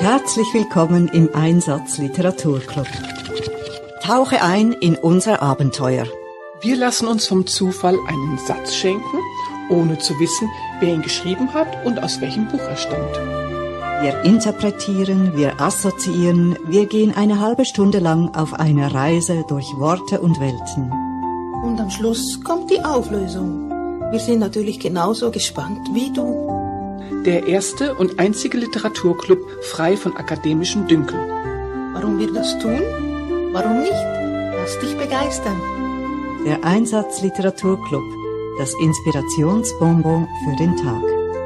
Herzlich willkommen im Einsatz Literaturclub. Tauche ein in unser Abenteuer. Wir lassen uns vom Zufall einen Satz schenken, ohne zu wissen, wer ihn geschrieben hat und aus welchem Buch er stammt. Wir interpretieren, wir assoziieren, wir gehen eine halbe Stunde lang auf eine Reise durch Worte und Welten. Und am Schluss kommt die Auflösung. Wir sind natürlich genauso gespannt wie du. Der erste und einzige Literaturclub frei von akademischem Dünkel. Warum wir das tun? Warum nicht? Lass dich begeistern. Der Einsatz Literaturclub, das Inspirationsbonbon für den Tag.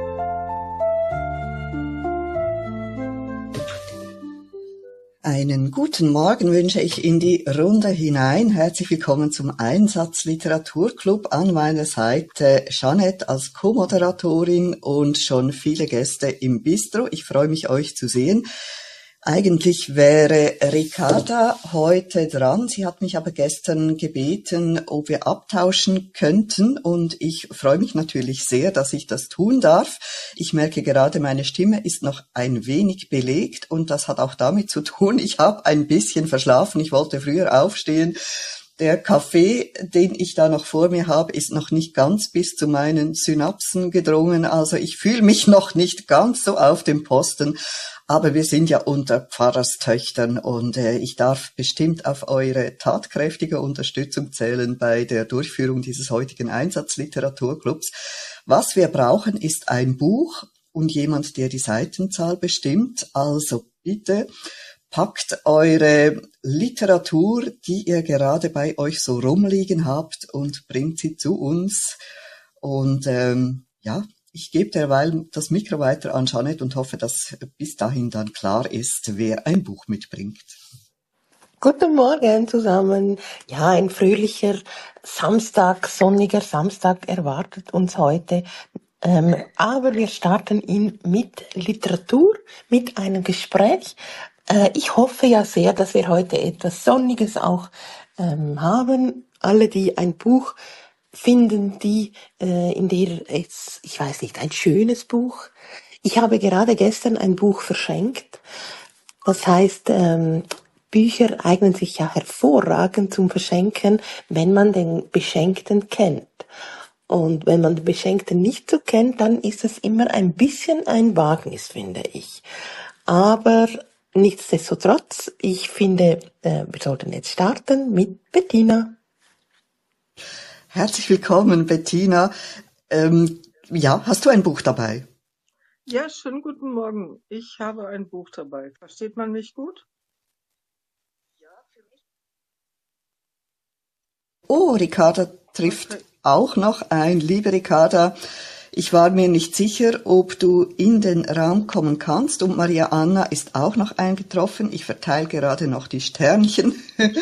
Einen guten Morgen wünsche ich in die Runde hinein. Herzlich willkommen zum Einsatz Literaturclub. An meiner Seite Jeanette als Co-Moderatorin und schon viele Gäste im Bistro. Ich freue mich, euch zu sehen. Eigentlich wäre Ricarda heute dran. Sie hat mich aber gestern gebeten, ob wir abtauschen könnten. Und ich freue mich natürlich sehr, dass ich das tun darf. Ich merke gerade, meine Stimme ist noch ein wenig belegt. Und das hat auch damit zu tun, ich habe ein bisschen verschlafen. Ich wollte früher aufstehen. Der Kaffee, den ich da noch vor mir habe, ist noch nicht ganz bis zu meinen Synapsen gedrungen. Also ich fühle mich noch nicht ganz so auf dem Posten. Aber wir sind ja unter Pfarrerstöchtern und ich darf bestimmt auf eure tatkräftige Unterstützung zählen bei der Durchführung dieses heutigen Einsatzliteraturclubs. Was wir brauchen, ist ein Buch und jemand, der die Seitenzahl bestimmt. Also bitte packt eure Literatur, die ihr gerade bei euch so rumliegen habt und bringt sie zu uns. Und ich gebe derweil das Mikro weiter an Jeanette und hoffe, dass bis dahin dann klar ist, wer ein Buch mitbringt. Guten Morgen zusammen. Ja, ein fröhlicher Samstag, sonniger Samstag erwartet uns heute. Aber wir starten ihn mit Literatur, mit einem Gespräch. Ich hoffe ja sehr, dass wir heute etwas Sonniges auch haben. Alle, die ein Buch finden, die in der es, ich weiß nicht, ein schönes Buch. Ich habe gerade gestern ein Buch verschenkt. Das heißt, Bücher eignen sich ja hervorragend zum Verschenken, wenn man den Beschenkten kennt. Und wenn man den Beschenkten nicht so kennt, dann ist es immer ein bisschen ein Wagnis, finde ich. Aber nichtsdestotrotz, ich finde, wir sollten jetzt starten mit Bettina. Herzlich willkommen, Bettina. Hast du ein Buch dabei? Ja, schönen guten Morgen. Ich habe ein Buch dabei. Versteht man mich gut? Ja, für mich. Oh, Ricarda trifft auch noch ein. Liebe Ricarda, ich war mir nicht sicher, ob du in den Raum kommen kannst. Und Maria Anna ist auch noch eingetroffen. Ich verteile gerade noch die Sternchen.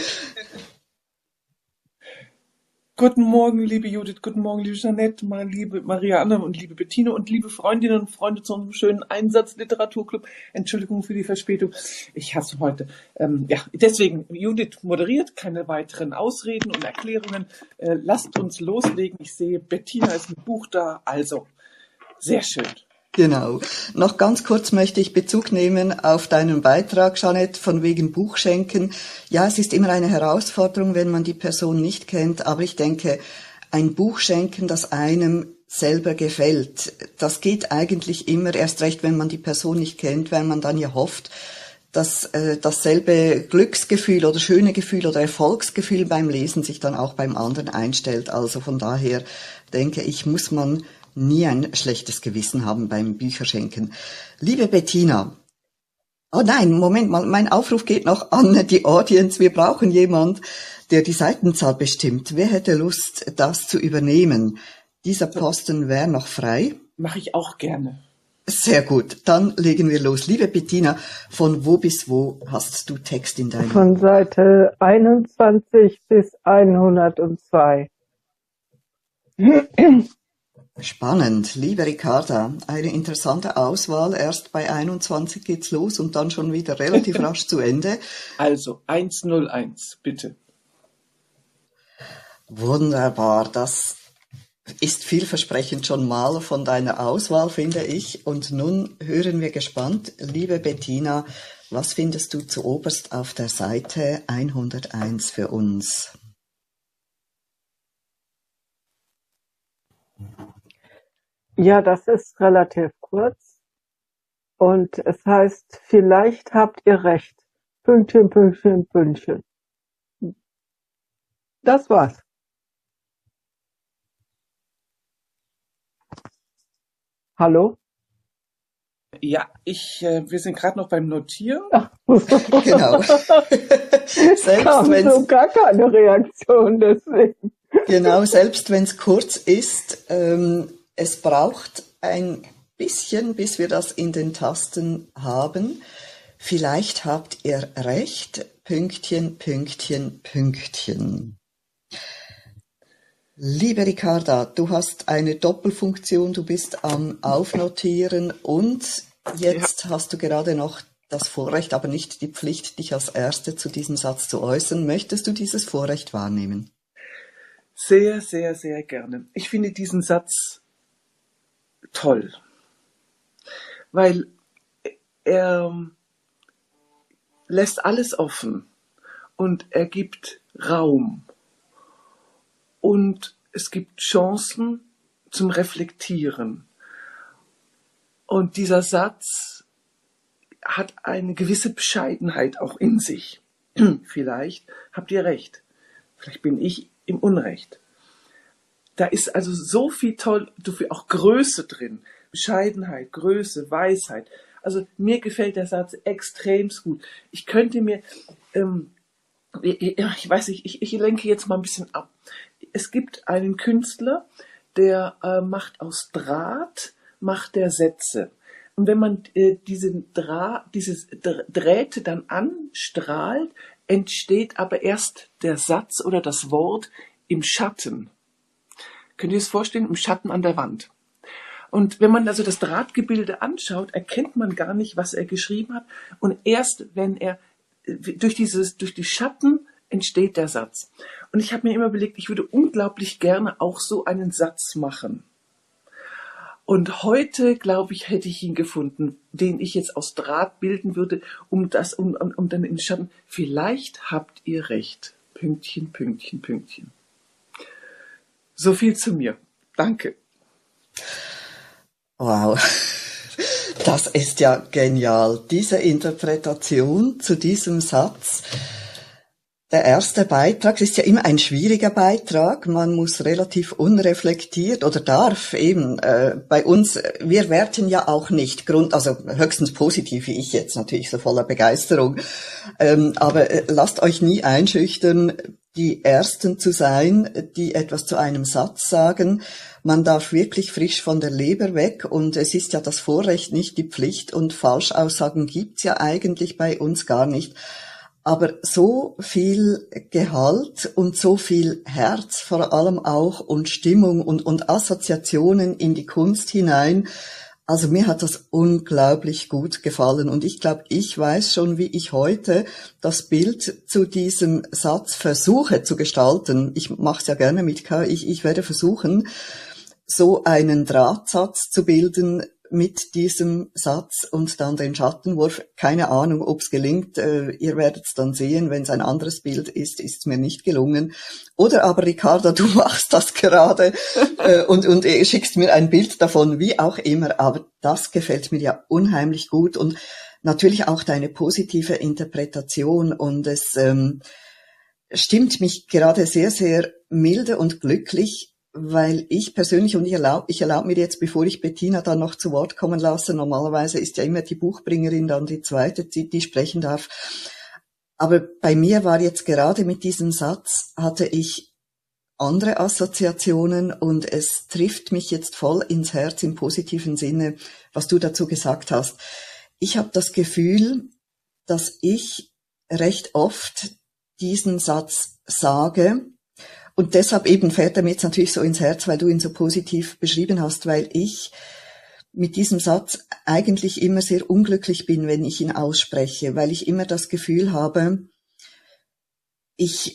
Guten Morgen, liebe Judith, guten Morgen, liebe Jeanette, meine liebe Maria Anna und liebe Bettina und liebe Freundinnen und Freunde zu unserem schönen Einsatz-Literaturclub. Entschuldigung für die Verspätung. Ich hasse heute. Deswegen, Judith moderiert, keine weiteren Ausreden und Erklärungen. Lasst uns loslegen. Ich sehe, Bettina ist mit Buch da, also sehr schön. Genau. Noch ganz kurz möchte ich Bezug nehmen auf deinen Beitrag, Jeanette, von wegen Buchschenken. Ja, es ist immer eine Herausforderung, wenn man die Person nicht kennt, aber ich denke, ein Buch schenken, das einem selber gefällt, das geht eigentlich immer, erst recht, wenn man die Person nicht kennt, weil man dann ja hofft, dass dasselbe Glücksgefühl oder schöne Gefühl oder Erfolgsgefühl beim Lesen sich dann auch beim anderen einstellt. Also von daher denke ich, muss man nie ein schlechtes Gewissen haben beim Bücherschenken. Liebe Bettina, oh nein, Moment mal, mein Aufruf geht noch an die Audience. Wir brauchen jemand, der die Seitenzahl bestimmt. Wer hätte Lust, das zu übernehmen? Dieser Posten wäre noch frei. Mache ich auch gerne. Sehr gut, dann legen wir los. Liebe Bettina, von wo bis wo hast du Text in deinem? Von Seite 21 bis 102. Spannend, liebe Ricarda, eine interessante Auswahl. Erst bei 21 geht's los und dann schon wieder relativ rasch zu Ende. Also 101, bitte. Wunderbar, das ist vielversprechend schon mal von deiner Auswahl, finde ich. Und nun hören wir gespannt, liebe Bettina, was findest du zuoberst auf der Seite 101 für uns? Ja, das ist relativ kurz und es heißt, vielleicht habt ihr recht. Pünktchen, Pünktchen, Pünktchen. Das war's. Hallo? Ja, wir sind gerade noch beim Notieren. Ach, Genau. kam so gar keine Reaktion, deswegen. Genau, selbst wenn es kurz ist, es braucht ein bisschen, bis wir das in den Tasten haben. Vielleicht habt ihr recht, Pünktchen, Pünktchen, Pünktchen. Liebe Ricarda, du hast eine Doppelfunktion, du bist am Aufnotieren und jetzt hast du gerade noch das Vorrecht, aber nicht die Pflicht, dich als Erste zu diesem Satz zu äußern. Möchtest du dieses Vorrecht wahrnehmen? Sehr, sehr, sehr gerne. Ich finde diesen Satz toll, weil er lässt alles offen und er gibt Raum und es gibt Chancen zum Reflektieren. Und dieser Satz hat eine gewisse Bescheidenheit auch in sich. Vielleicht habt ihr recht, vielleicht bin ich im Unrecht. Da ist also so viel toll, so viel auch Größe drin. Bescheidenheit, Größe, Weisheit. Also mir gefällt der Satz extremst gut. Ich könnte mir, ich weiß nicht, ich lenke jetzt mal ein bisschen ab. Es gibt einen Künstler, der macht aus Draht, macht der Sätze. Und wenn man diese Drähte dann anstrahlt, entsteht aber erst der Satz oder das Wort im Schatten. Könnt ihr es vorstellen? Im Schatten an der Wand. Und wenn man also das Drahtgebilde anschaut, erkennt man gar nicht, was er geschrieben hat. Und erst wenn er durch die Schatten entsteht der Satz. Und ich habe mir immer überlegt, ich würde unglaublich gerne auch so einen Satz machen. Und heute, glaube ich, hätte ich ihn gefunden, den ich jetzt aus Draht bilden würde, um dann im Schatten. Vielleicht habt ihr recht. Pünktchen, Pünktchen, Pünktchen. So viel zu mir. Danke. Wow, das ist ja genial. Diese Interpretation zu diesem Satz. Der erste Beitrag ist ja immer ein schwieriger Beitrag. Man muss relativ unreflektiert oder darf eben bei uns, wir werten ja auch nicht, also höchstens positiv, wie ich jetzt natürlich so voller Begeisterung. Aber lasst euch nie einschüchtern, die Ersten zu sein, die etwas zu einem Satz sagen. Man darf wirklich frisch von der Leber weg und es ist ja das Vorrecht, nicht die Pflicht und Falschaussagen gibt's ja eigentlich bei uns gar nicht. Aber so viel Gehalt und so viel Herz vor allem auch und Stimmung und Assoziationen in die Kunst hinein. Also mir hat das unglaublich gut gefallen und ich glaube, ich weiß schon, wie ich heute das Bild zu diesem Satz versuche zu gestalten. Ich mache es ja gerne mit K. Ich werde versuchen, so einen Drahtsatz zu bilden mit diesem Satz und dann den Schattenwurf. Keine Ahnung, ob es gelingt. Ihr werdet es dann sehen. Wenn es ein anderes Bild ist es mir nicht gelungen. Oder aber, Ricarda, du machst das gerade und schickst mir ein Bild davon, wie auch immer. Aber das gefällt mir ja unheimlich gut. Und natürlich auch deine positive Interpretation. Und es stimmt mich gerade sehr, sehr milde und glücklich, weil ich persönlich, und ich erlaube mir jetzt, bevor ich Bettina dann noch zu Wort kommen lasse, normalerweise ist ja immer die Buchbringerin dann die zweite, die sprechen darf. Aber bei mir war jetzt gerade mit diesem Satz, hatte ich andere Assoziationen und es trifft mich jetzt voll ins Herz im positiven Sinne, was du dazu gesagt hast. Ich habe das Gefühl, dass ich recht oft diesen Satz sage, und deshalb eben fällt er mir jetzt natürlich so ins Herz, weil du ihn so positiv beschrieben hast, weil ich mit diesem Satz eigentlich immer sehr unglücklich bin, wenn ich ihn ausspreche, weil ich immer das Gefühl habe, ich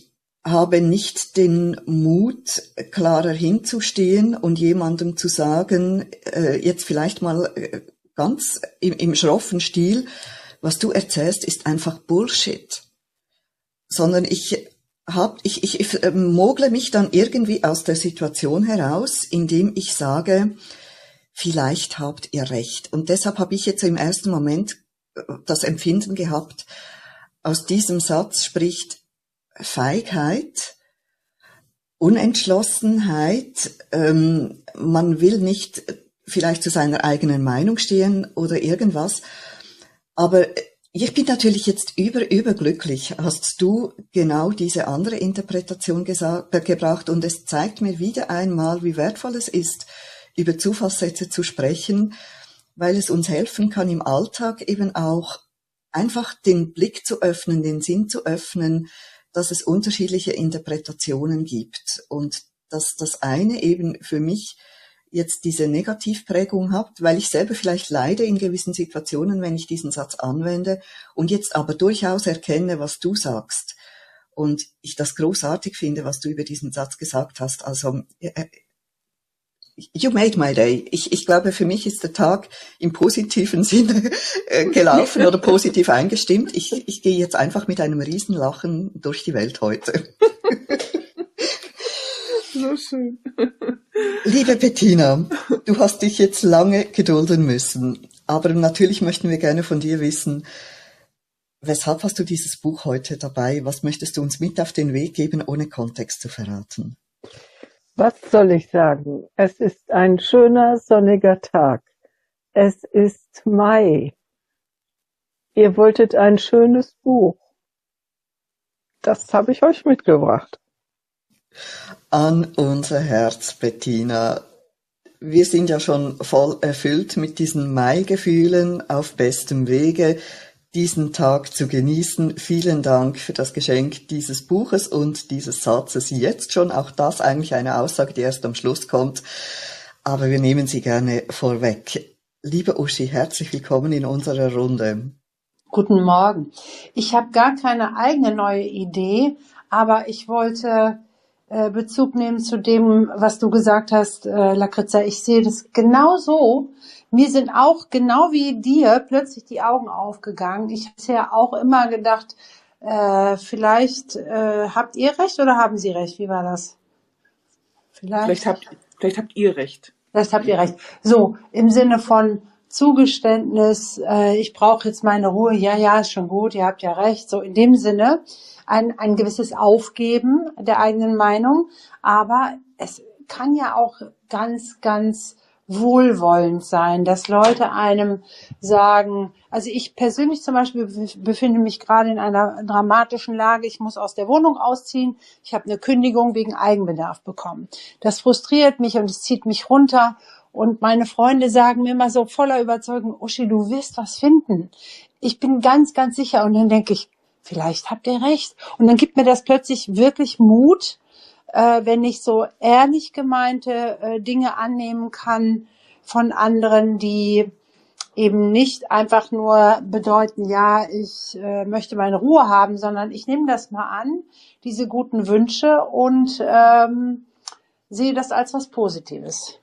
habe nicht den Mut, klarer hinzustehen und jemandem zu sagen, jetzt vielleicht mal ganz im schroffen Stil, was du erzählst, ist einfach Bullshit. Sondern ich mogle mich dann irgendwie aus der Situation heraus, indem ich sage, vielleicht habt ihr recht. Und deshalb habe ich jetzt im ersten Moment das Empfinden gehabt, aus diesem Satz spricht Feigheit, Unentschlossenheit, man will nicht vielleicht zu seiner eigenen Meinung stehen oder irgendwas. Aber ich bin natürlich jetzt überglücklich, hast du genau diese andere Interpretation gebracht, und es zeigt mir wieder einmal, wie wertvoll es ist, über Zufallssätze zu sprechen, weil es uns helfen kann, im Alltag eben auch einfach den Blick zu öffnen, den Sinn zu öffnen, dass es unterschiedliche Interpretationen gibt und dass das eine eben für mich jetzt diese Negativprägung hat, weil ich selber vielleicht leide in gewissen Situationen, wenn ich diesen Satz anwende und jetzt aber durchaus erkenne, was du sagst. Und ich das großartig finde, was du über diesen Satz gesagt hast. Also, you made my day. Ich glaube, für mich ist der Tag im positiven Sinne gelaufen oder positiv eingestimmt. Ich gehe jetzt einfach mit einem Riesenlachen durch die Welt heute. So schön. Liebe Bettina, du hast dich jetzt lange gedulden müssen, aber natürlich möchten wir gerne von dir wissen, weshalb hast du dieses Buch heute dabei? Was möchtest du uns mit auf den Weg geben, ohne Kontext zu verraten? Was soll ich sagen? Es ist ein schöner, sonniger Tag. Es ist Mai. Ihr wolltet ein schönes Buch. Das habe ich euch mitgebracht. An unser Herz, Bettina. Wir sind ja schon voll erfüllt mit diesen Mai-Gefühlen, auf bestem Wege, diesen Tag zu genießen. Vielen Dank für das Geschenk dieses Buches und dieses Satzes jetzt schon. Auch das eigentlich eine Aussage, die erst am Schluss kommt. Aber wir nehmen sie gerne vorweg. Liebe Uschi, herzlich willkommen in unserer Runde. Guten Morgen. Ich habe gar keine eigene neue Idee, aber ich wollte Bezug nehmen zu dem, was du gesagt hast, Lakritza. Ich sehe das genau so. Mir sind auch, genau wie dir, plötzlich die Augen aufgegangen. Ich habe ja auch immer gedacht, vielleicht habt ihr recht oder haben sie recht? Wie war das? Vielleicht habt ihr recht. Vielleicht habt ihr recht. So, im Sinne von Zugeständnis, ich brauche jetzt meine Ruhe. Ja, ist schon gut, ihr habt ja recht. So in dem Sinne ein gewisses Aufgeben der eigenen Meinung. Aber es kann ja auch ganz, ganz wohlwollend sein, dass Leute einem sagen, also ich persönlich zum Beispiel befinde mich gerade in einer dramatischen Lage, ich muss aus der Wohnung ausziehen, ich habe eine Kündigung wegen Eigenbedarf bekommen. Das frustriert mich und es zieht mich runter und meine Freunde sagen mir immer so voller Überzeugung, Uschi, du wirst was finden. Ich bin ganz, ganz sicher und dann denke ich, vielleicht habt ihr recht. Und dann gibt mir das plötzlich wirklich Mut, wenn ich so ehrlich gemeinte Dinge annehmen kann von anderen, die eben nicht einfach nur bedeuten, ja, ich möchte meine Ruhe haben, sondern ich nehme das mal an, diese guten Wünsche und sehe das als was Positives.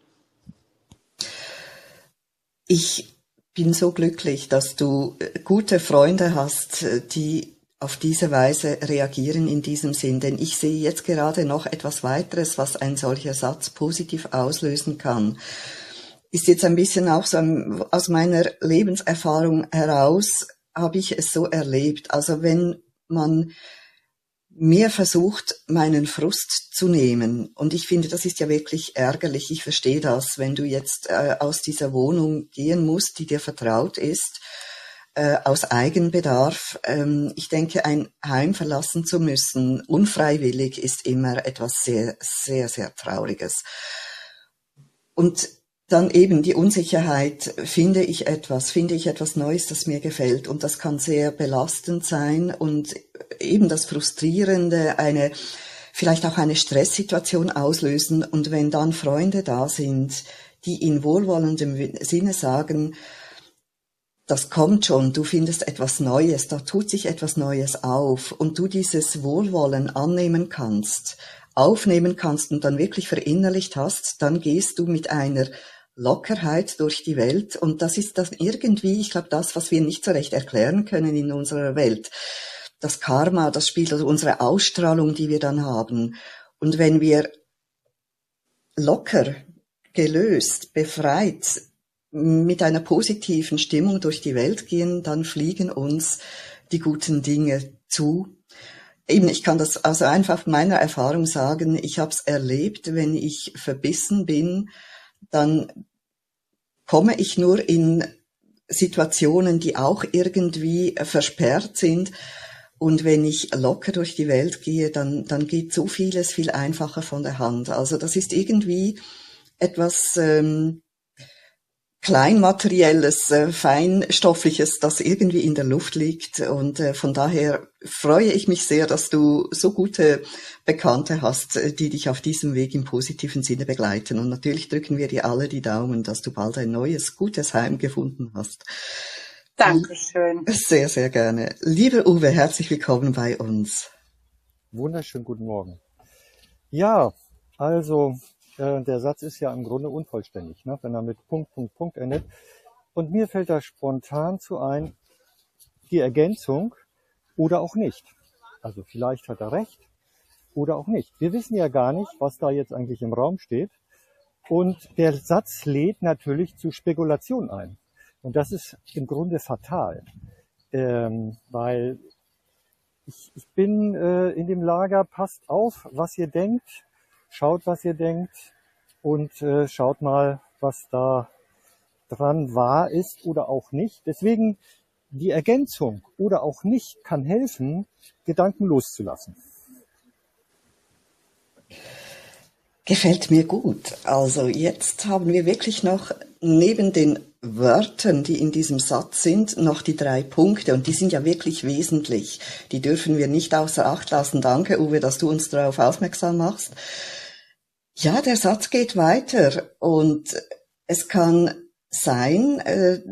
Ich bin so glücklich, dass du gute Freunde hast, die auf diese Weise reagieren in diesem Sinn, denn ich sehe jetzt gerade noch etwas weiteres, was ein solcher Satz positiv auslösen kann. Ist jetzt ein bisschen auch so aus meiner Lebenserfahrung heraus, habe ich es so erlebt. Also wenn man mehr versucht, meinen Frust zu nehmen, und ich finde, das ist ja wirklich ärgerlich, ich verstehe das, wenn du jetzt aus dieser Wohnung gehen musst, die dir vertraut ist, aus Eigenbedarf. Ich denke, ein Heim verlassen zu müssen, unfreiwillig, ist immer etwas sehr, sehr, sehr Trauriges. Und dann eben die Unsicherheit, finde ich etwas Neues, das mir gefällt. Und das kann sehr belastend sein und eben das Frustrierende, vielleicht auch eine Stresssituation auslösen. Und wenn dann Freunde da sind, die in wohlwollendem Sinne sagen, das kommt schon, du findest etwas Neues, da tut sich etwas Neues auf und du dieses Wohlwollen annehmen kannst, aufnehmen kannst und dann wirklich verinnerlicht hast, dann gehst du mit einer Lockerheit durch die Welt und das ist das irgendwie, ich glaube, das, was wir nicht so recht erklären können in unserer Welt. Das Karma, das spielt also unsere Ausstrahlung, die wir dann haben. Und wenn wir locker, gelöst, befreit, mit einer positiven Stimmung durch die Welt gehen, dann fliegen uns die guten Dinge zu. Eben, ich kann das also einfach meiner Erfahrung sagen, ich habe es erlebt, wenn ich verbissen bin, dann komme ich nur in Situationen, die auch irgendwie versperrt sind. Und wenn ich locker durch die Welt gehe, dann geht so vieles viel einfacher von der Hand. Also das ist irgendwie etwas Kleinmaterielles, Feinstoffliches, das irgendwie in der Luft liegt. Und von daher freue ich mich sehr, dass du so gute Bekannte hast, die dich auf diesem Weg im positiven Sinne begleiten. Und natürlich drücken wir dir alle die Daumen, dass du bald ein neues, gutes Heim gefunden hast. Dankeschön. Sehr, sehr gerne. Lieber Uwe, herzlich willkommen bei uns. Wunderschönen guten Morgen. Ja, also der Satz ist ja im Grunde unvollständig, ne? Wenn er mit Punkt endet. Und mir fällt da spontan zu ein, die Ergänzung oder auch nicht. Also vielleicht hat er recht oder auch nicht. Wir wissen ja gar nicht, was da jetzt eigentlich im Raum steht. Und der Satz lädt natürlich zu Spekulation ein. Und das ist im Grunde fatal, weil ich bin in dem Lager, passt auf, was ihr denkt, schaut, was ihr denkt und schaut mal, was da dran wahr ist oder auch nicht. Deswegen die Ergänzung oder auch nicht kann helfen, Gedanken loszulassen. Gefällt mir gut. Also jetzt haben wir wirklich noch neben den Wörtern, die in diesem Satz sind, noch die 3 Punkte und die sind ja wirklich wesentlich. Die dürfen wir nicht außer Acht lassen. Danke, Uwe, dass du uns darauf aufmerksam machst. Ja, der Satz geht weiter und es kann sein,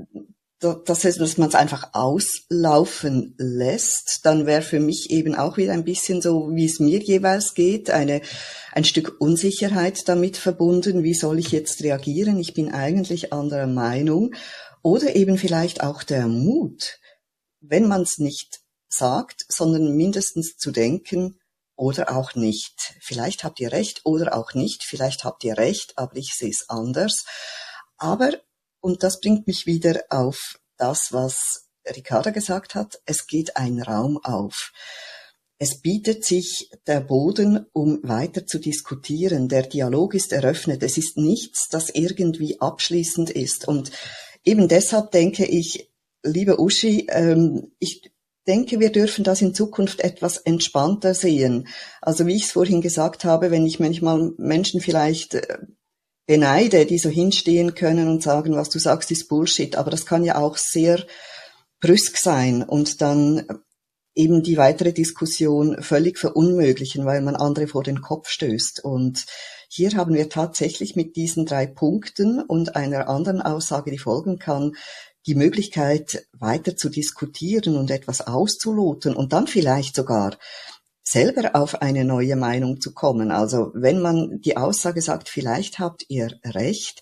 dass man es einfach auslaufen lässt, dann wäre für mich eben auch wieder ein bisschen so, wie es mir jeweils geht, ein Stück Unsicherheit damit verbunden. Wie soll ich jetzt reagieren? Ich bin eigentlich anderer Meinung. Oder eben vielleicht auch der Mut, wenn man es nicht sagt, sondern mindestens zu denken, oder auch nicht. Vielleicht habt ihr recht oder auch nicht. Vielleicht habt ihr recht, aber ich sehe es anders. Aber, und das bringt mich wieder auf das, was Ricarda gesagt hat, es geht ein Raum auf. Es bietet sich der Boden, um weiter zu diskutieren. Der Dialog ist eröffnet. Es ist nichts, das irgendwie abschließend ist. Und eben deshalb denke ich, liebe Uschi, ich denke, wir dürfen das in Zukunft etwas entspannter sehen. Also wie ich es vorhin gesagt habe, wenn ich manchmal Menschen vielleicht beneide, die so hinstehen können und sagen, was du sagst, ist Bullshit. Aber das kann ja auch sehr brüsk sein und dann eben die weitere Diskussion völlig verunmöglichen, weil man andere vor den Kopf stößt. Und hier haben wir tatsächlich mit diesen 3 Punkten und einer anderen Aussage, die folgen kann, die Möglichkeit, weiter zu diskutieren und etwas auszuloten und dann vielleicht sogar selber auf eine neue Meinung zu kommen. Also wenn man die Aussage sagt, vielleicht habt ihr recht,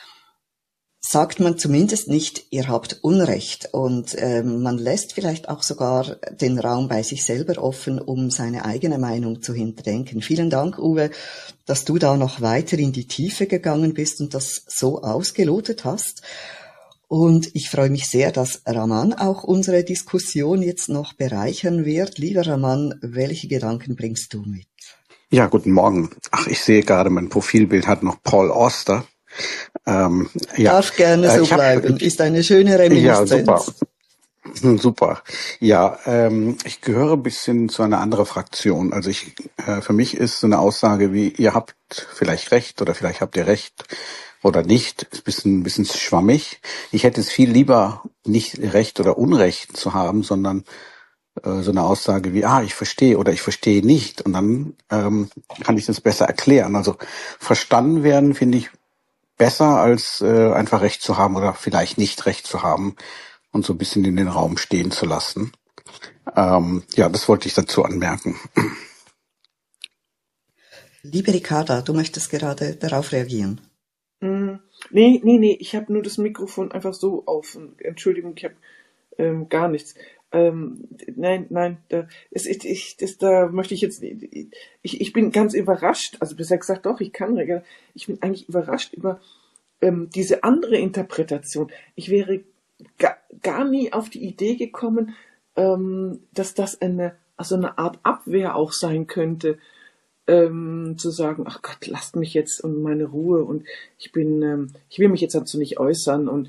sagt man zumindest nicht, ihr habt Unrecht. Und man lässt vielleicht auch sogar den Raum bei sich selber offen, um seine eigene Meinung zu hinterdenken. Vielen Dank, Uwe, dass du da noch weiter in die Tiefe gegangen bist und das so ausgelotet hast. Und ich freue mich sehr, dass Raman auch unsere Diskussion jetzt noch bereichern wird. Lieber Raman, welche Gedanken bringst du mit? Ja, guten Morgen. Ach, ich sehe gerade, mein Profilbild hat noch Paul Auster. Ja, darf gerne so bleiben. Ist eine schöne Reminiszenz. Ja, super. Super. Ja, ich gehöre ein bisschen zu einer anderen Fraktion. Also für mich ist so eine Aussage wie, ihr habt vielleicht recht oder vielleicht habt ihr recht oder nicht, ist ein bisschen schwammig. Ich hätte es viel lieber, nicht Recht oder Unrecht zu haben, sondern so eine Aussage wie, ich verstehe oder ich verstehe nicht. Und dann kann ich das besser erklären. Also verstanden werden finde ich besser, als einfach Recht zu haben oder vielleicht nicht Recht zu haben. und so ein bisschen in den Raum stehen zu lassen. Ja, das wollte ich dazu anmerken. Liebe Ricarda, du möchtest gerade darauf reagieren. Nee, ich habe nur das Mikrofon einfach so auf. Entschuldigung, ich habe gar nichts. Nein, da möchte ich jetzt, ich bin ganz überrascht, also bisher gesagt, doch, ich bin eigentlich überrascht über diese andere Interpretation. Ich wäre gar nie auf die Idee gekommen, dass das eine Art Abwehr auch sein könnte, zu sagen, ach Gott, lasst mich jetzt und meine Ruhe und ich will mich jetzt dazu nicht äußern und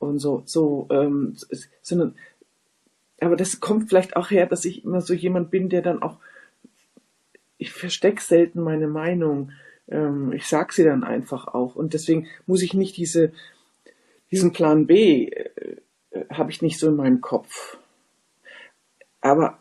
sondern, aber das kommt vielleicht auch her, dass ich immer so jemand bin, der dann auch, ich verstecke selten meine Meinung, ich sag sie dann einfach auch und deswegen muss ich nicht diesen Plan B habe ich nicht so in meinem Kopf. Aber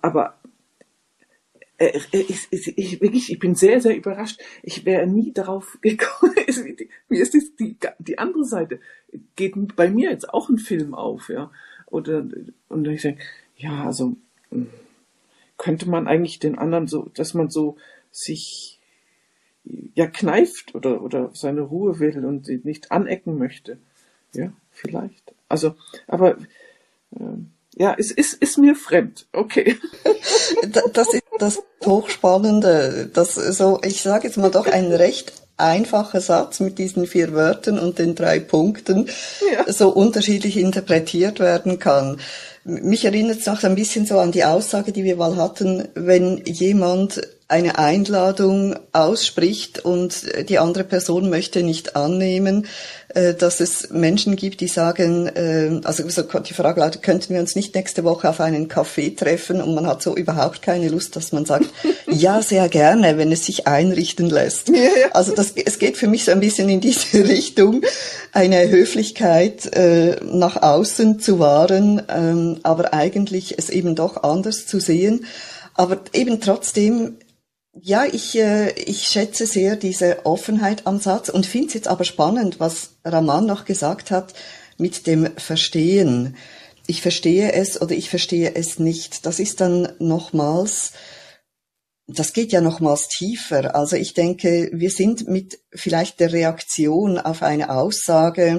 ich bin sehr, sehr überrascht. Ich wäre nie darauf gekommen. Mir ist die andere Seite. Geht bei mir jetzt auch ein Film auf, ja. Und ich denke, ja, also könnte man eigentlich den anderen so, dass man so sich ja kneift oder seine Ruhe will und sie nicht anecken möchte. Ja, vielleicht. Also, aber ja, es ist mir fremd. Okay. Das ist das Hochspannende, dass so, ich sage jetzt mal doch ein recht einfacher Satz mit diesen 4 Wörtern und den 3 Punkten so unterschiedlich interpretiert werden kann. Mich erinnert es noch ein bisschen so an die Aussage, die wir mal hatten, wenn jemand eine Einladung ausspricht und die andere Person möchte nicht annehmen, dass es Menschen gibt, die sagen, also so die Frage lautet, könnten wir uns nicht nächste Woche auf einen Kaffee treffen? Und man hat so überhaupt keine Lust, dass man sagt, ja, sehr gerne, wenn es sich einrichten lässt. Also es geht für mich so ein bisschen in diese Richtung, eine Höflichkeit nach außen zu wahren, aber eigentlich es eben doch anders zu sehen. Aber eben trotzdem, ja, ich schätze sehr diese Offenheit am Satz und finde es jetzt aber spannend, was Raman noch gesagt hat mit dem Verstehen. Ich verstehe es oder ich verstehe es nicht. Das ist dann nochmals, das geht ja nochmals tiefer. Also ich denke, wir sind mit vielleicht der Reaktion auf eine Aussage,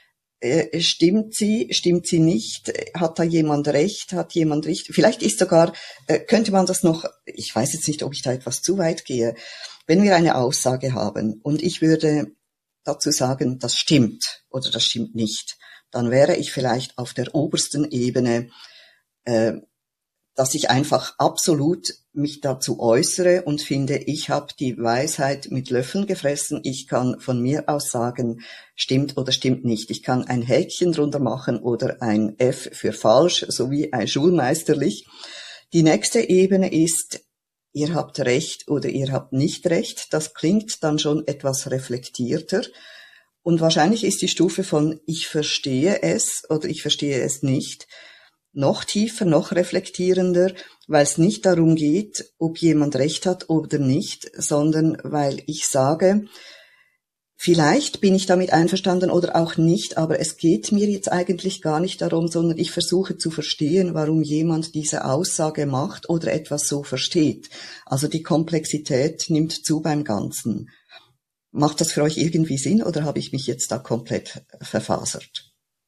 stimmt sie nicht? Hat da jemand recht? Hat jemand recht? Vielleicht ist sogar, könnte man das noch, ich weiß jetzt nicht, ob ich da etwas zu weit gehe, wenn wir eine Aussage haben und ich würde dazu sagen, das stimmt oder das stimmt nicht, dann wäre ich vielleicht auf der obersten Ebene, dass ich einfach absolut mich dazu äußere und finde, ich habe die Weisheit mit Löffeln gefressen. Ich kann von mir aus sagen, stimmt oder stimmt nicht. Ich kann ein Häkchen drunter machen oder ein F für falsch, sowie ein schulmeisterlich. Die nächste Ebene ist, ihr habt recht oder ihr habt nicht recht. Das klingt dann schon etwas reflektierter. Und wahrscheinlich ist die Stufe von ich verstehe es oder ich verstehe es nicht noch tiefer, noch reflektierender, weil es nicht darum geht, ob jemand recht hat oder nicht, sondern weil ich sage, vielleicht bin ich damit einverstanden oder auch nicht, aber es geht mir jetzt eigentlich gar nicht darum, sondern ich versuche zu verstehen, warum jemand diese Aussage macht oder etwas so versteht. Also die Komplexität nimmt zu beim Ganzen. Macht das für euch irgendwie Sinn oder habe ich mich jetzt da komplett verfasert?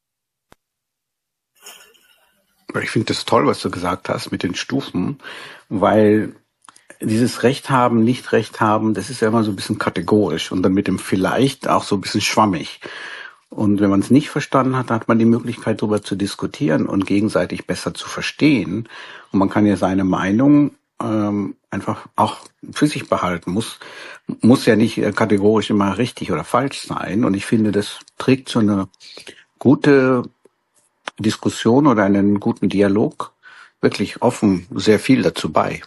Ich finde das toll, was du gesagt hast mit den Stufen, weil dieses Recht haben, nicht Recht haben, das ist ja immer so ein bisschen kategorisch und dann mit dem vielleicht auch so ein bisschen schwammig. Und wenn man es nicht verstanden hat, hat man die Möglichkeit, darüber zu diskutieren und gegenseitig besser zu verstehen. Und man kann ja seine Meinung einfach auch für sich behalten. Muss ja nicht kategorisch immer richtig oder falsch sein. Und ich finde, das trägt so eine gute Diskussion oder einen guten Dialog wirklich offen sehr viel dazu bei.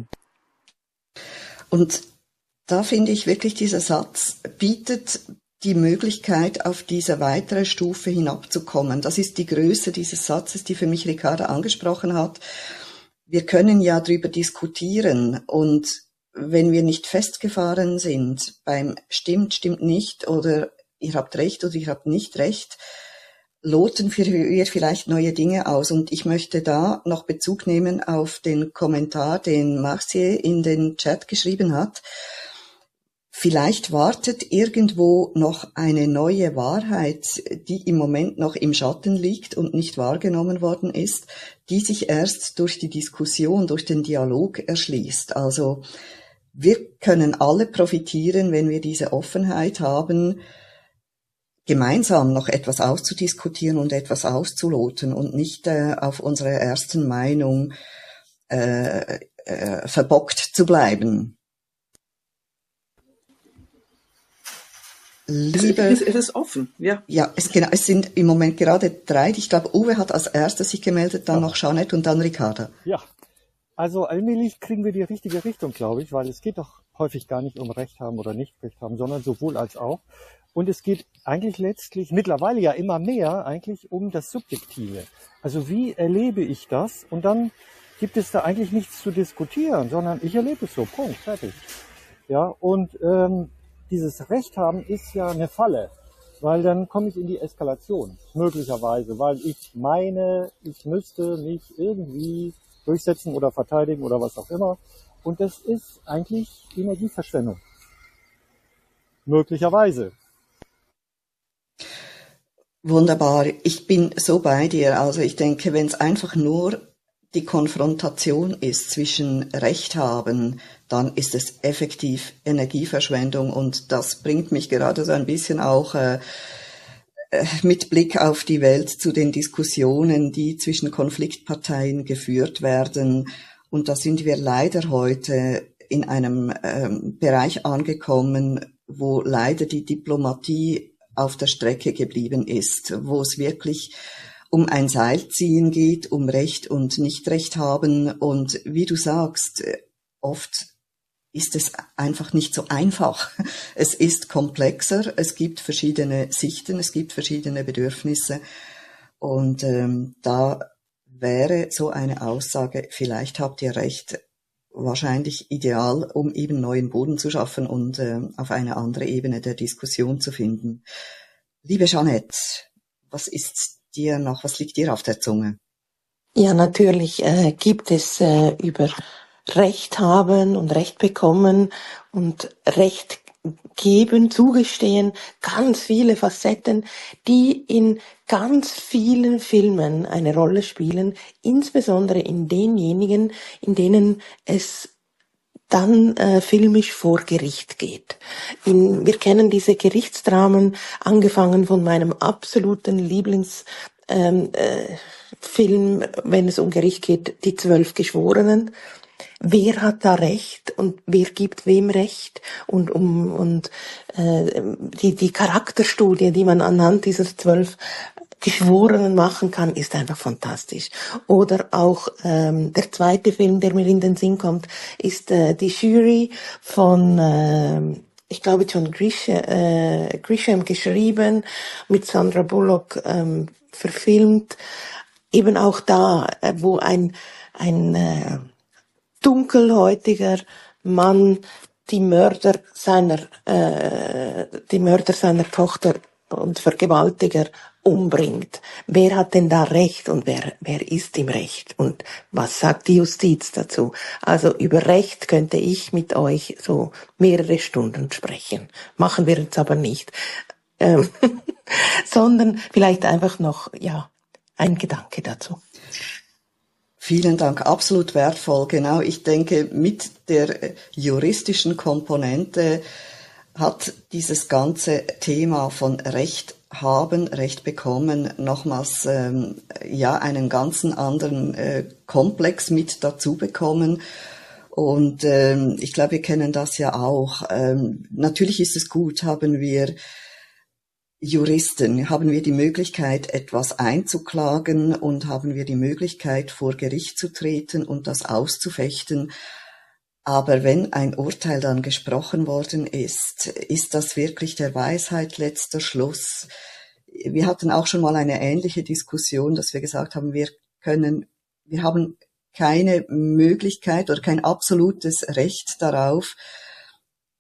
Und da finde ich wirklich, dieser Satz bietet die Möglichkeit, auf diese weitere Stufe hinabzukommen. Das ist die Größe dieses Satzes, die für mich Ricarda angesprochen hat. Wir können ja darüber diskutieren und wenn wir nicht festgefahren sind beim stimmt nicht oder ihr habt recht oder ihr habt nicht recht, loten wir vielleicht neue Dinge aus. Und ich möchte da noch Bezug nehmen auf den Kommentar, den Marcier in den Chat geschrieben hat. Vielleicht wartet irgendwo noch eine neue Wahrheit, die im Moment noch im Schatten liegt und nicht wahrgenommen worden ist, die sich erst durch die Diskussion, durch den Dialog erschließt. Also wir können alle profitieren, wenn wir diese Offenheit haben, gemeinsam noch etwas auszudiskutieren und etwas auszuloten und nicht auf unserer ersten Meinung verbockt zu bleiben. Es ist offen, ja. Ja, es sind im Moment gerade 3. Ich glaube, Uwe hat als erstes sich gemeldet, dann noch Jeanette und dann Ricarda. Ja, also allmählich kriegen wir die richtige Richtung, glaube ich, weil es geht doch häufig gar nicht um Recht haben oder nicht Recht haben, sondern sowohl als auch. Und es geht eigentlich letztlich, mittlerweile ja immer mehr, eigentlich um das Subjektive. Also wie erlebe ich das? Und dann gibt es da eigentlich nichts zu diskutieren, sondern ich erlebe es so, Punkt, fertig. Ja, und dieses Recht haben ist ja eine Falle, weil dann komme ich in die Eskalation, möglicherweise, weil ich meine, ich müsste mich irgendwie durchsetzen oder verteidigen oder was auch immer. Und das ist eigentlich Energieverschwendung. Möglicherweise. Wunderbar. Ich bin so bei dir. Also ich denke, wenn es einfach nur die Konfrontation ist zwischen Recht haben, dann ist es effektiv Energieverschwendung. Und das bringt mich gerade so ein bisschen auch mit Blick auf die Welt zu den Diskussionen, die zwischen Konfliktparteien geführt werden. Und da sind wir leider heute in einem Bereich angekommen, wo leider die Diplomatie auf der Strecke geblieben ist, wo es wirklich um ein Seilziehen geht, um Recht und Nichtrecht haben. Und wie du sagst, oft ist es einfach nicht so einfach. Es ist komplexer, es gibt verschiedene Sichten, es gibt verschiedene Bedürfnisse. Und da wäre so eine Aussage, vielleicht habt ihr recht, wahrscheinlich ideal, um eben neuen Boden zu schaffen und auf eine andere Ebene der Diskussion zu finden. Liebe Jeanette, was liegt dir auf der Zunge? Ja, natürlich gibt es über Recht haben und Recht bekommen und Recht geben, zugestehen, ganz viele Facetten, die in ganz vielen Filmen eine Rolle spielen, insbesondere in denjenigen, in denen es dann filmisch vor Gericht geht. Wir kennen diese Gerichtsdramen, angefangen von meinem absoluten Lieblingsfilm, wenn es um Gericht geht, die 12 Geschworenen. Wer hat da Recht und wer gibt wem Recht und die Charakterstudie, die man anhand dieser 12 Geschworenen machen kann, ist einfach fantastisch. Oder auch der zweite Film, der mir in den Sinn kommt, ist die Jury von ich glaube John Grisham geschrieben, mit Sandra Bullock verfilmt. Eben auch da, wo ein dunkelhäutiger Mann die Mörder seiner Tochter und Vergewaltiger umbringt. Wer hat denn da Recht und wer ist im Recht? Und was sagt die Justiz dazu? Also über Recht könnte ich mit euch so mehrere Stunden sprechen. Machen wir jetzt aber nicht. Sondern vielleicht einfach noch, ein Gedanke dazu. Vielen Dank, absolut wertvoll. Genau, ich denke, mit der juristischen Komponente hat dieses ganze Thema von Recht haben, Recht bekommen, nochmals einen ganzen anderen Komplex mit dazu bekommen. Und ich glaube, wir kennen das ja auch. Natürlich ist es gut, haben wir Juristen, haben wir die Möglichkeit, etwas einzuklagen und haben wir die Möglichkeit, vor Gericht zu treten und das auszufechten. Aber wenn ein Urteil dann gesprochen worden ist, ist das wirklich der Weisheit letzter Schluss? Wir hatten auch schon mal eine ähnliche Diskussion, dass wir gesagt haben, wir haben keine Möglichkeit oder kein absolutes Recht darauf,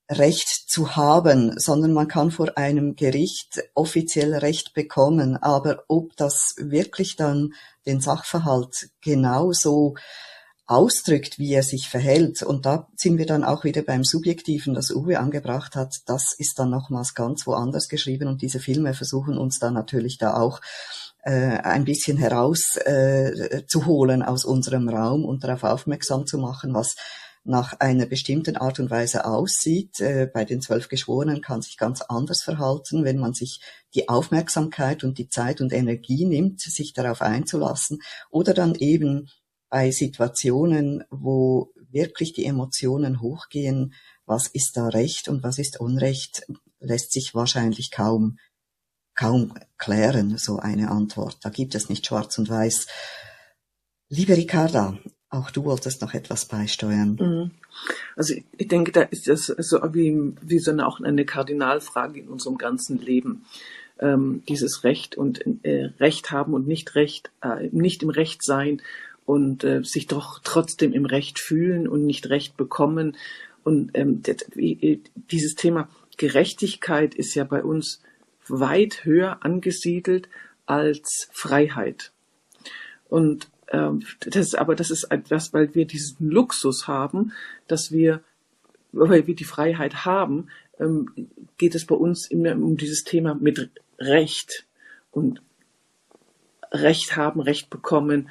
Recht zu haben, sondern man kann vor einem Gericht offiziell Recht bekommen. Aber ob das wirklich dann den Sachverhalt genauso ausdrückt, wie er sich verhält, und da sind wir dann auch wieder beim Subjektiven, das Uwe angebracht hat, das ist dann nochmals ganz woanders geschrieben, und diese Filme versuchen uns dann natürlich da auch ein bisschen zu holen aus unserem Raum und darauf aufmerksam zu machen, was nach einer bestimmten Art und Weise aussieht. Bei den 12 Geschworenen kann sich ganz anders verhalten, wenn man sich die Aufmerksamkeit und die Zeit und Energie nimmt, sich darauf einzulassen, oder dann eben bei Situationen, wo wirklich die Emotionen hochgehen, was ist da Recht und was ist Unrecht, lässt sich wahrscheinlich kaum klären, so eine Antwort. Da gibt es nicht schwarz und weiß. Liebe Ricarda, auch du wolltest noch etwas beisteuern. Also ich denke, da ist das so wie so auch eine Kardinalfrage in unserem ganzen Leben. Dieses Recht und Recht haben und nicht im Recht sein und sich doch trotzdem im Recht fühlen und nicht Recht bekommen. Und dieses Thema Gerechtigkeit ist ja bei uns weit höher angesiedelt als Freiheit. Und das ist etwas, weil wir diesen Luxus haben, weil wir die Freiheit haben, geht es bei uns immer um dieses Thema mit Recht und Recht haben, Recht bekommen.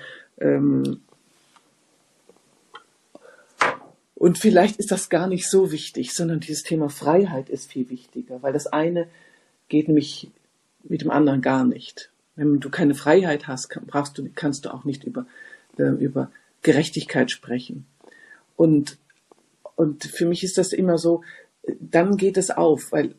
Und vielleicht ist das gar nicht so wichtig, sondern dieses Thema Freiheit ist viel wichtiger, weil das eine geht nämlich mit dem anderen gar nicht. Wenn du keine Freiheit hast, kannst du auch nicht über Gerechtigkeit sprechen. Und für mich ist das immer so, dann geht es auf, weil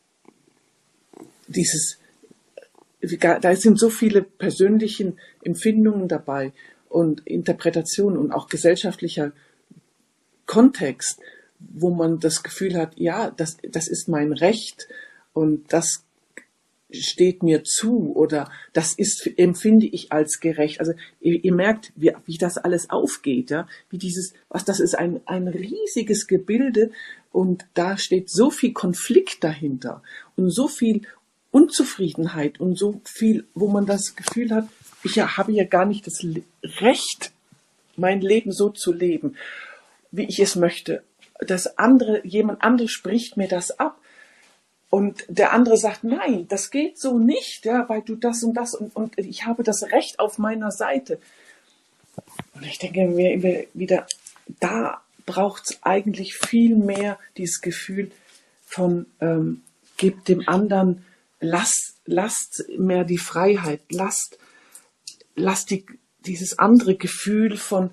da sind so viele persönliche Empfindungen dabei und Interpretationen und auch gesellschaftlicher Kontext, wo man das Gefühl hat, ja, das ist mein Recht und das steht mir zu oder empfinde ich als gerecht. Also ihr merkt, wie das alles aufgeht, ja, das ist ein riesiges Gebilde und da steht so viel Konflikt dahinter und so viel Unzufriedenheit und so viel, wo man das Gefühl hat, ich habe ja gar nicht das Recht, mein Leben so zu leben, wie ich es möchte. Jemand anderes spricht mir das ab. Und der andere sagt, nein, das geht so nicht, ja, weil du das und das und ich habe das Recht auf meiner Seite. Und ich denke mir wieder, da braucht es eigentlich viel mehr dieses Gefühl von, gib dem anderen, lasst mehr die Freiheit, lasst dieses andere Gefühl von,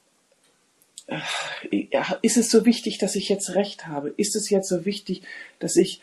ist es so wichtig, dass ich jetzt Recht habe? Ist es jetzt so wichtig, dass ich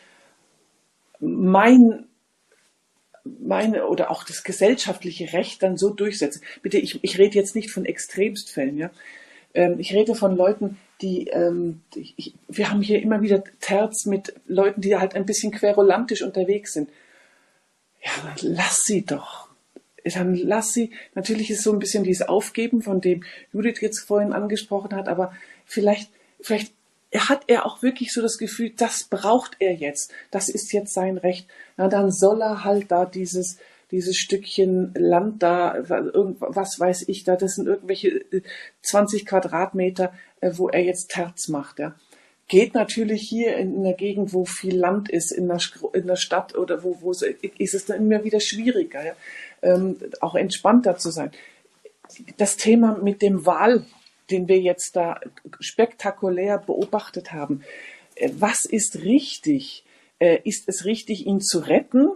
meine oder auch das gesellschaftliche Recht dann so durchsetze? Bitte, ich rede jetzt nicht von Extremstfällen, ja. Ich rede von Leuten, wir haben hier immer wieder Terz mit Leuten, die halt ein bisschen querulantisch unterwegs sind. Ja, lass sie doch. Dann lass sie. Natürlich ist so ein bisschen dieses Aufgeben, von dem Judith jetzt vorhin angesprochen hat, aber vielleicht hat er auch wirklich so das Gefühl, das braucht er jetzt. Das ist jetzt sein Recht. Na, dann soll er halt da dieses Stückchen Land da, was weiß ich da, das sind irgendwelche 20 Quadratmeter, wo er jetzt Terz macht, ja. Geht natürlich hier in einer Gegend, wo viel Land ist, in der Stadt oder wo ist es dann immer wieder schwieriger, ja? Auch entspannter zu sein. Das Thema mit dem Wal, den wir jetzt da spektakulär beobachtet haben. Was ist richtig? Ist es richtig, ihn zu retten?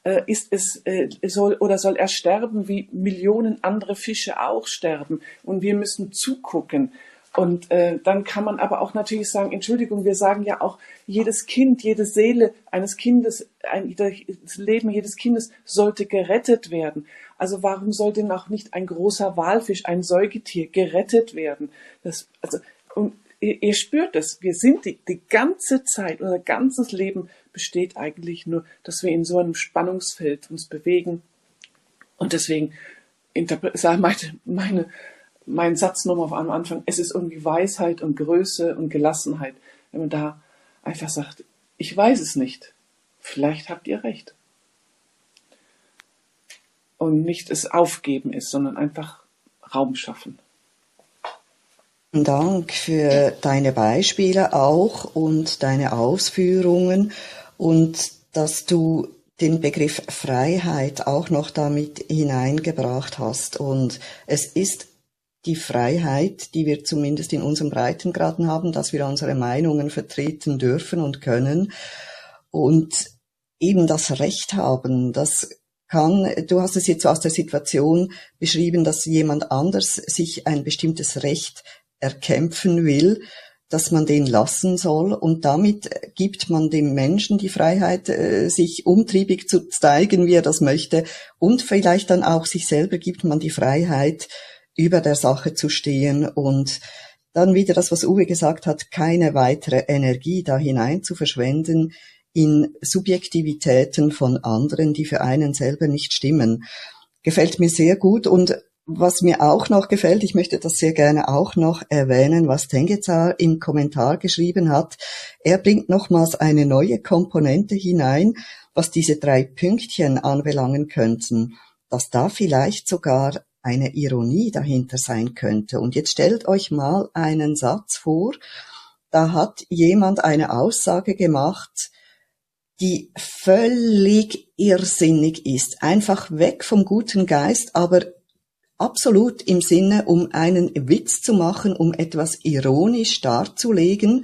Soll er sterben, wie Millionen andere Fische auch sterben? Und wir müssen zugucken. Und dann kann man aber auch natürlich sagen, Entschuldigung, wir sagen ja auch, jedes Kind, jede Seele eines Kindes, das Leben jedes Kindes sollte gerettet werden. Also warum soll denn auch nicht ein großer Walfisch, ein Säugetier gerettet werden? Und ihr spürt es, wir sind die ganze Zeit, unser ganzes Leben besteht eigentlich nur, dass wir in so einem Spannungsfeld uns bewegen. Und deswegen mein Satz nochmal am Anfang, es ist irgendwie Weisheit und Größe und Gelassenheit, wenn man da einfach sagt, ich weiß es nicht, vielleicht habt ihr recht. Und nicht es aufgeben ist, sondern einfach Raum schaffen. Vielen Dank für deine Beispiele auch und deine Ausführungen und dass du den Begriff Freiheit auch noch damit hineingebracht hast. Und es ist die Freiheit, die wir zumindest in unserem Breitengraden haben, dass wir unsere Meinungen vertreten dürfen und können und eben das Recht haben, du hast es jetzt aus der Situation beschrieben, dass jemand anders sich ein bestimmtes Recht erkämpfen will, dass man den lassen soll und damit gibt man dem Menschen die Freiheit, sich umtriebig zu zeigen, wie er das möchte und vielleicht dann auch sich selber gibt man die Freiheit, über der Sache zu stehen und dann wieder das, was Uwe gesagt hat, keine weitere Energie da hinein zu verschwenden in Subjektivitäten von anderen, die für einen selber nicht stimmen. Gefällt mir sehr gut und was mir auch noch gefällt, ich möchte das sehr gerne auch noch erwähnen, was Tengezar im Kommentar geschrieben hat. Er bringt nochmals eine neue Komponente hinein, was diese 3 Pünktchen anbelangen könnten, dass da vielleicht sogar eine Ironie dahinter sein könnte. Und jetzt stellt euch mal einen Satz vor, da hat jemand eine Aussage gemacht, die völlig irrsinnig ist, einfach weg vom guten Geist, aber absolut im Sinne, um einen Witz zu machen, um etwas ironisch darzulegen.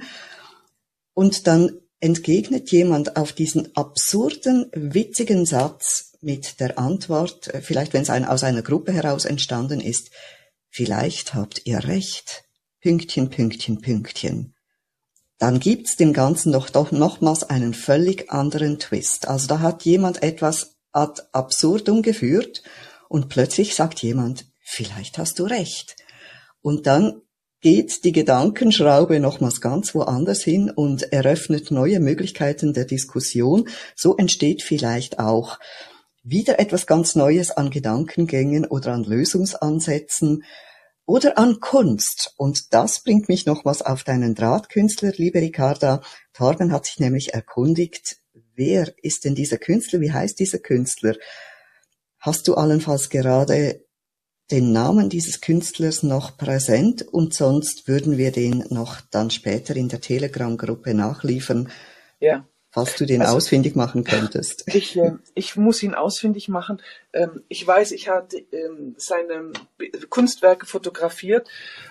Und dann entgegnet jemand auf diesen absurden, witzigen Satz mit der Antwort, vielleicht wenn es aus einer Gruppe heraus entstanden ist, vielleicht habt ihr recht, Pünktchen, Pünktchen, Pünktchen. Dann gibt's dem Ganzen doch nochmals einen völlig anderen Twist. Also da hat jemand etwas ad absurdum geführt und plötzlich sagt jemand, vielleicht hast du recht. Und dann geht die Gedankenschraube nochmals ganz woanders hin und eröffnet neue Möglichkeiten der Diskussion. So entsteht vielleicht auch wieder etwas ganz Neues an Gedankengängen oder an Lösungsansätzen oder an Kunst. Und das bringt mich nochmals auf deinen Drahtkünstler, liebe Ricarda. Torben hat sich nämlich erkundigt, wer ist denn dieser Künstler, wie heißt dieser Künstler? Hast du allenfalls gerade den Namen dieses Künstlers noch präsent und sonst würden wir den noch dann später in der Telegram-Gruppe nachliefern, Ja. falls du den ausfindig machen könntest. Ich muss ihn ausfindig machen. Ich weiß, ich hatte seine Kunstwerke fotografiert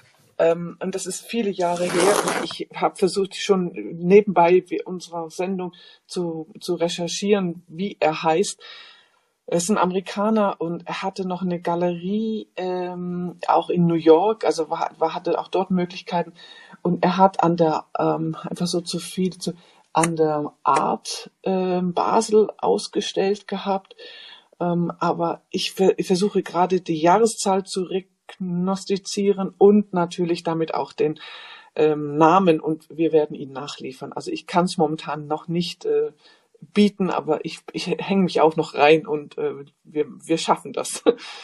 und das ist viele Jahre her. Ich habe versucht, schon nebenbei unserer Sendung zu recherchieren, wie er heißt. Er ist ein Amerikaner und er hatte noch eine Galerie auch in New York, also hatte auch dort Möglichkeiten. Und er hat an der einfach so an der Art Basel ausgestellt gehabt. Aber ich versuche gerade die Jahreszahl zu rekognoszieren und natürlich damit auch den Namen und wir werden ihn nachliefern. Also ich kann es momentan noch nicht bieten, aber ich hänge mich auch noch rein und wir schaffen das.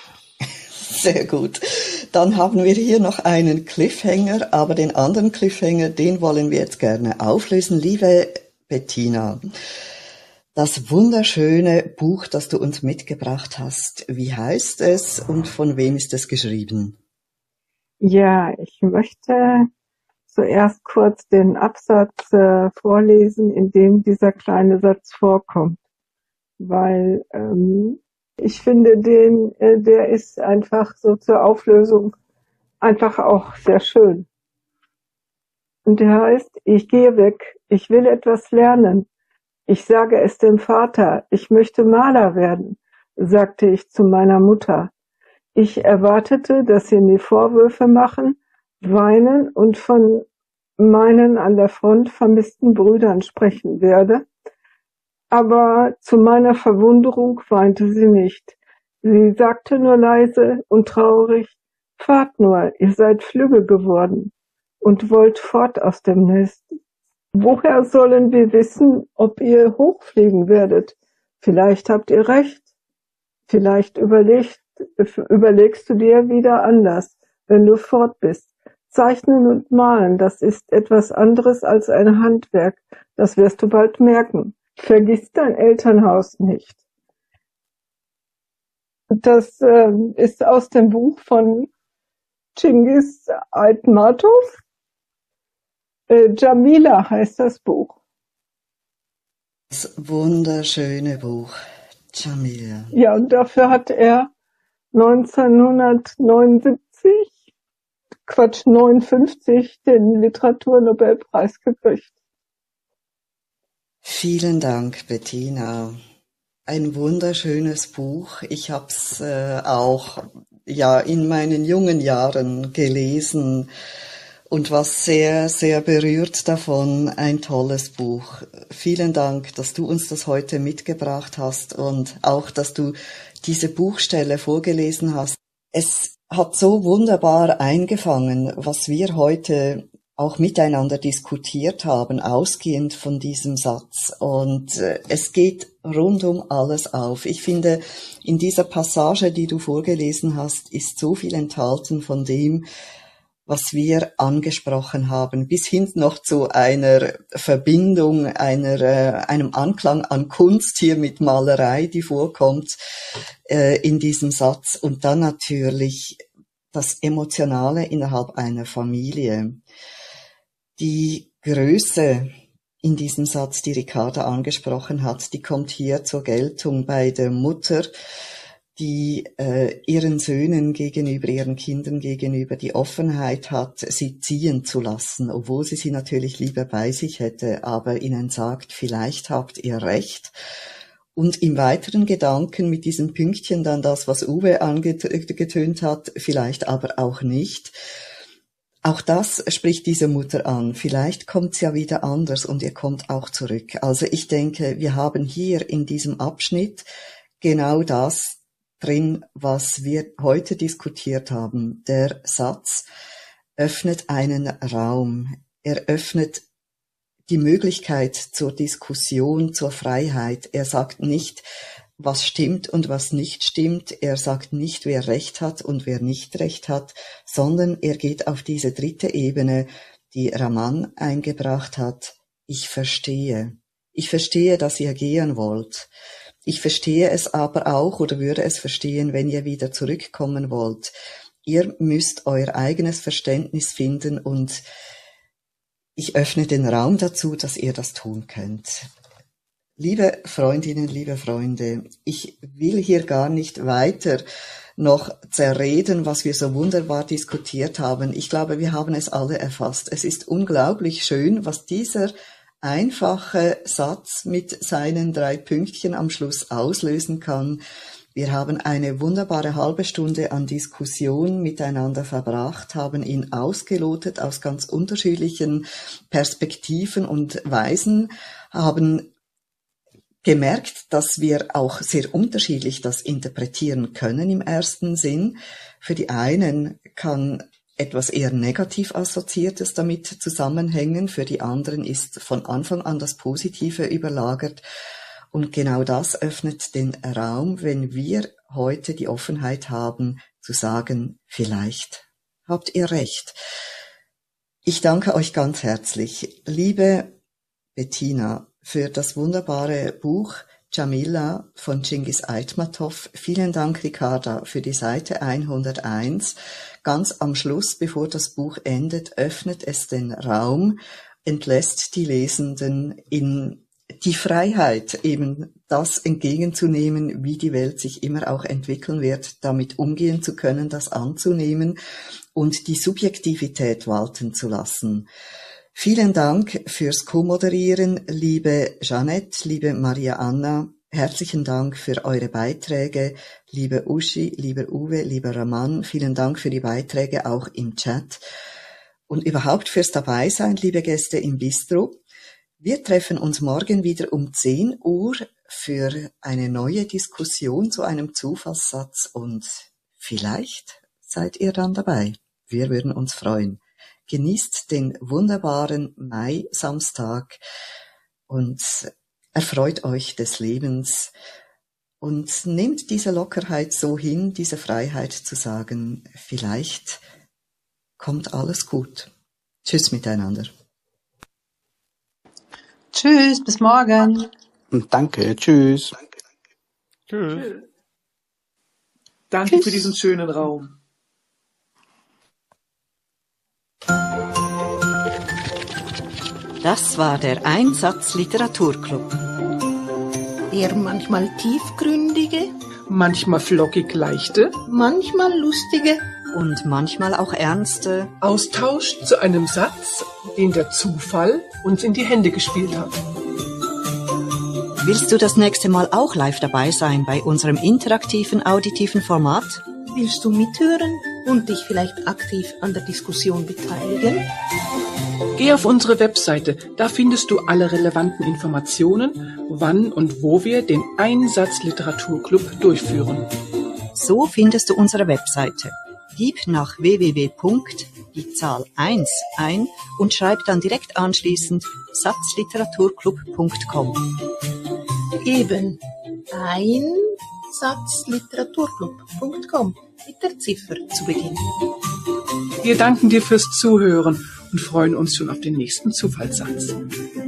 Sehr gut. Dann haben wir hier noch einen Cliffhanger, aber den anderen Cliffhanger, den wollen wir jetzt gerne auflösen. Liebe Bettina, das wunderschöne Buch, das du uns mitgebracht hast, wie heißt es und von wem ist es geschrieben? Ja, ich möchte zuerst kurz den Absatz vorlesen, in dem dieser kleine Satz vorkommt, weil ich finde, der ist einfach so zur Auflösung einfach auch sehr schön. Und der heißt, ich gehe weg, ich will etwas lernen. Ich sage es dem Vater, ich möchte Maler werden, sagte ich zu meiner Mutter. Ich erwartete, dass sie mir Vorwürfe machen, weinen und von meinen an der Front vermissten Brüdern sprechen werde. Aber zu meiner Verwunderung weinte sie nicht. Sie sagte nur leise und traurig, fahrt nur, ihr seid flügge geworden und wollt fort aus dem Nest. Woher sollen wir wissen, ob ihr hochfliegen werdet? Vielleicht habt ihr recht. Vielleicht überlegst du dir wieder anders, wenn du fort bist. Zeichnen und Malen, das ist etwas anderes als ein Handwerk. Das wirst du bald merken. Vergiss dein Elternhaus nicht. Das ist aus dem Buch von Cengiz Aytmatov. Jamila heißt das Buch. Das wunderschöne Buch, Jamila. Ja, und dafür hat er 1959 den Literaturnobelpreis gekriegt. Vielen Dank, Bettina. Ein wunderschönes Buch. Ich habe es auch in meinen jungen Jahren gelesen und war sehr, sehr berührt davon. Ein tolles Buch. Vielen Dank, dass du uns das heute mitgebracht hast und auch, dass du diese Buchstelle vorgelesen hast. Es hat so wunderbar eingefangen, was wir heute auch miteinander diskutiert haben, ausgehend von diesem Satz. Und es geht rundum alles auf. Ich finde, in dieser Passage, die du vorgelesen hast, ist so viel enthalten von dem, was wir angesprochen haben, bis hin noch zu einer Verbindung, einem Anklang an Kunst hier mit Malerei, die vorkommt in diesem Satz. Und dann natürlich das Emotionale innerhalb einer Familie. Die Größe in diesem Satz, die Ricarda angesprochen hat, die kommt hier zur Geltung bei der Mutter, die ihren Söhnen gegenüber, ihren Kindern gegenüber die Offenheit hat, sie ziehen zu lassen, obwohl sie natürlich lieber bei sich hätte, aber ihnen sagt, vielleicht habt ihr recht. Und im weiteren Gedanken mit diesem Pünktchen dann das, was Uwe angetönt hat, vielleicht aber auch nicht. Auch das spricht diese Mutter an. Vielleicht kommt's ja wieder anders und ihr kommt auch zurück. Also ich denke, wir haben hier in diesem Abschnitt genau das drin, was wir heute diskutiert haben. Der Satz öffnet einen Raum. Er öffnet die Möglichkeit zur Diskussion, zur Freiheit. Er sagt nicht, was stimmt und was nicht stimmt. Er sagt nicht, wer Recht hat und wer nicht Recht hat, sondern er geht auf diese dritte Ebene, die Raman eingebracht hat. Ich verstehe. Ich verstehe, dass ihr gehen wollt. Ich verstehe es aber auch oder würde es verstehen, wenn ihr wieder zurückkommen wollt. Ihr müsst euer eigenes Verständnis finden und ich öffne den Raum dazu, dass ihr das tun könnt. Liebe Freundinnen, liebe Freunde, ich will hier gar nicht weiter noch zerreden, was wir so wunderbar diskutiert haben. Ich glaube, wir haben es alle erfasst. Es ist unglaublich schön, was dieser einfache Satz mit seinen 3 Pünktchen am Schluss auslösen kann. Wir haben eine wunderbare halbe Stunde an Diskussion miteinander verbracht, haben ihn ausgelotet aus ganz unterschiedlichen Perspektiven und Weisen, haben gemerkt, dass wir auch sehr unterschiedlich das interpretieren können im ersten Sinn. Für die einen kann etwas eher negativ Assoziiertes damit zusammenhängen, für die anderen ist von Anfang an das Positive überlagert. Und genau das öffnet den Raum, wenn wir heute die Offenheit haben, zu sagen, vielleicht habt ihr recht. Ich danke euch ganz herzlich, liebe Bettina, für das wunderbare Buch Jamila von Cengiz Aytmatov. Vielen Dank, Ricarda, für die Seite 101. Ganz am Schluss, bevor das Buch endet, öffnet es den Raum, entlässt die Lesenden in die Freiheit, eben das entgegenzunehmen, wie die Welt sich immer auch entwickeln wird, damit umgehen zu können, das anzunehmen und die Subjektivität walten zu lassen. Vielen Dank fürs Co-Moderieren, liebe Jeanette, liebe Maria Anna. Herzlichen Dank für eure Beiträge, liebe Uschi, lieber Uwe, lieber Raman. Vielen Dank für die Beiträge auch im Chat und überhaupt fürs Dabeisein, liebe Gäste im Bistro. Wir treffen uns morgen wieder um 10 Uhr für eine neue Diskussion zu einem Zufallssatz und vielleicht seid ihr dann dabei. Wir würden uns freuen. Genießt den wunderbaren Mai-Samstag und erfreut euch des Lebens und nehmt diese Lockerheit so hin, diese Freiheit zu sagen, vielleicht kommt alles gut. Tschüss miteinander. Tschüss, bis morgen. Danke, tschüss. Tschüss. Danke Tschüss. für diesen schönen Raum. Das war der Einsatz Literaturclub. Der manchmal tiefgründige, Manchmal flockig leichte manchmal lustige, Und manchmal auch ernste. Austausch zu einem Satz, den der Zufall uns in die Hände gespielt hat. Willst du das nächste Mal auch live dabei sein bei unserem interaktiven, auditiven Format? willst du mithören und dich vielleicht aktiv an der Diskussion beteiligen? Geh auf unsere Webseite, da findest du alle relevanten Informationen, wann und wo wir den Einsatz Literaturclub durchführen. So findest du unsere Webseite. Gib nach www. die Zahl 1 ein und schreib dann direkt anschließend satzliteraturclub.com. Eben einsatzliteraturclub.com mit der Ziffer zu Beginn. Wir danken dir fürs Zuhören und freuen uns schon auf den nächsten Zufallssatz.